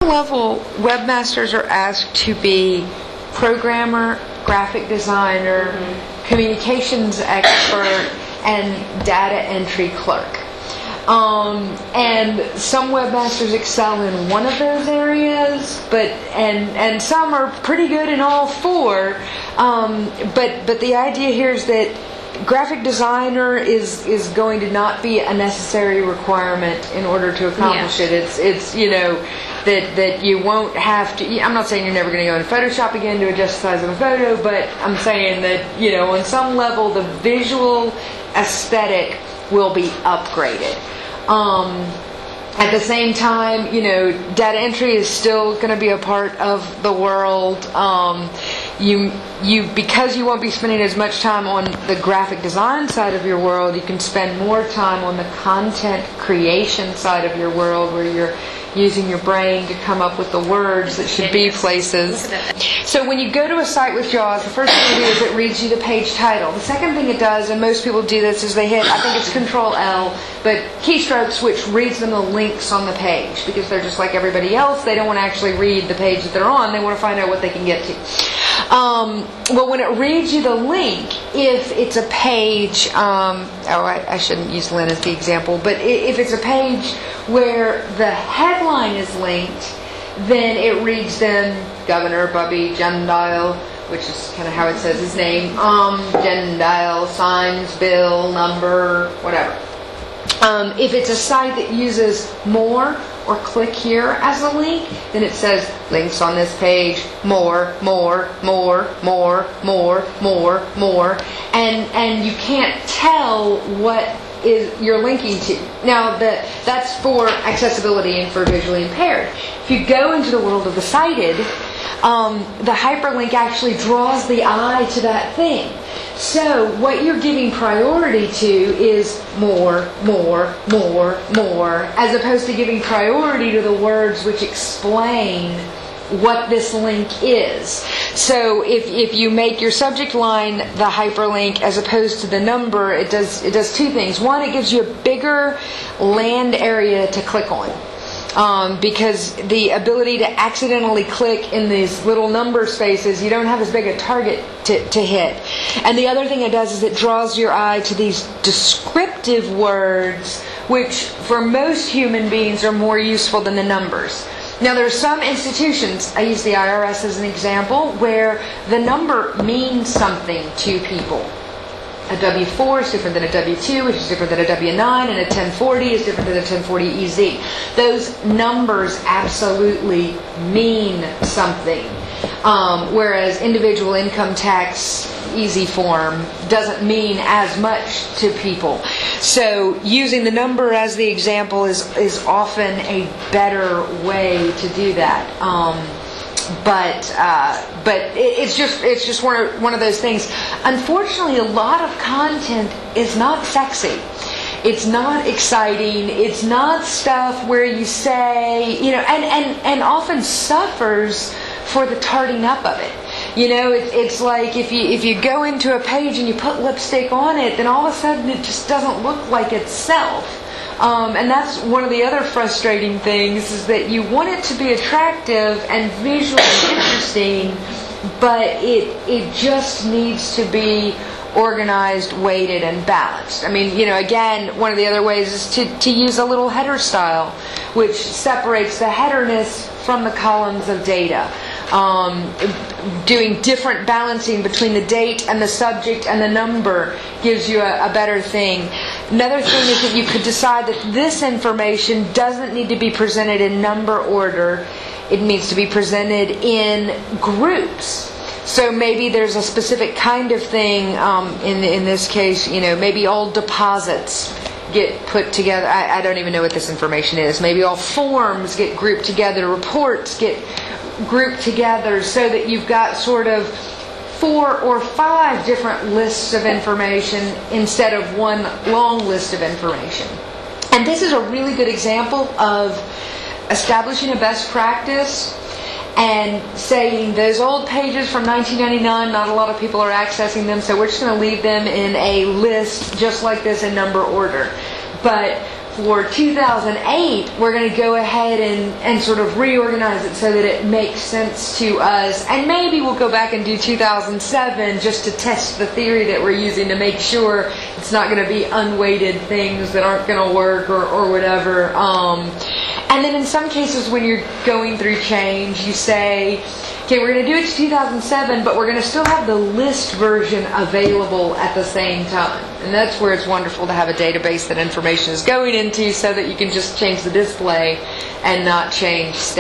Level, webmasters are asked to be programmer, graphic designer, communications expert, and data entry clerk. And some webmasters excel in one of those areas, and some are pretty good in all four. But the idea here is that graphic designer is going to not be a necessary requirement in order to accomplish it. It's that you won't have to. I'm not saying you're never going to go in Photoshop again to adjust the size of a photo, but I'm saying that on some level the visual aesthetic will be upgraded. At the same time, data entry is still going to be a part of the world. Because you won't be spending as much time on the graphic design side of your world, you can spend more time on the content creation side of your world, where you're using your brain to come up with the words that should be places. So when you go to a site with JAWS, the first thing it do is it reads you the page title. The second thing it does, and most people do this, is they hit, I think it's Control-L, but keystrokes, which reads them the links on the page, because they're just like everybody else. They don't want to actually read the page that they're on. They want to find out what they can get to. Well, when it reads you the link, if it's a page, I shouldn't use Lynn as the example, but if it's a page where the headline is linked, then it reads them Governor Bubby Jendile, which is kind of how it says his name, Jendile, signs, bill, number, whatever. If it's a site that uses more or click here as a link, then it says links on this page, more, and you can't tell what is you're linking to. Now that's for accessibility and for visually impaired. If you go into the world of the sighted, the hyperlink actually draws the eye to that thing. So what you're giving priority to is more, as opposed to giving priority to the words which explain what this link is. So if you make your subject line the hyperlink as opposed to the number, it does two things. One, it gives you a bigger land area to click on. Because the ability to accidentally click in these little number spaces, you don't have as big a target to hit. And the other thing it does is it draws your eye to these descriptive words, which for most human beings are more useful than the numbers. Now there are some institutions, I use the IRS as an example, where the number means something to people. A W-4 is different than a W-2, which is different than a W-9, and a 1040 is different than a 1040 EZ. Those numbers absolutely mean something, whereas individual income tax easy form doesn't mean as much to people. So using the number as the example is often a better way to do that. But it's just one of those things. Unfortunately, a lot of content is not sexy. It's not exciting. It's not stuff where you say, and often suffers for the tarting up of it. It's like if you go into a page and you put lipstick on it, then all of a sudden it just doesn't look like itself. And that's one of the other frustrating things, is that you want it to be attractive and visually interesting, but it just needs to be organized, weighted, and balanced. I mean, again, one of the other ways is to use a little header style, which separates the headerness from the columns of data. Doing different balancing between the date and the subject and the number gives you a better thing. Another thing is that you could decide that this information doesn't need to be presented in number order. It needs to be presented in groups. So maybe there's a specific kind of thing, in this case, maybe all deposits get put together. I don't even know what this information is. Maybe all forms get grouped together, reports get grouped together, so that you've got sort of 4 or 5 different lists of information instead of one long list of information. And this is a really good example of establishing a best practice and saying those old pages from 1999, not a lot of people are accessing them, so we're just going to leave them in a list just like this in number order. But for 2008, we're going to go ahead and sort of reorganize it so that it makes sense to us. And maybe we'll go back and do 2007 just to test the theory that we're using to make sure it's not going to be unweighted things that aren't going to work or whatever. And then in some cases when you're going through change, you say, okay, we're going to do it to 2007, but we're going to still have the list version available at the same time. And that's where it's wonderful to have a database that information is going into so that you can just change the display and not change stats.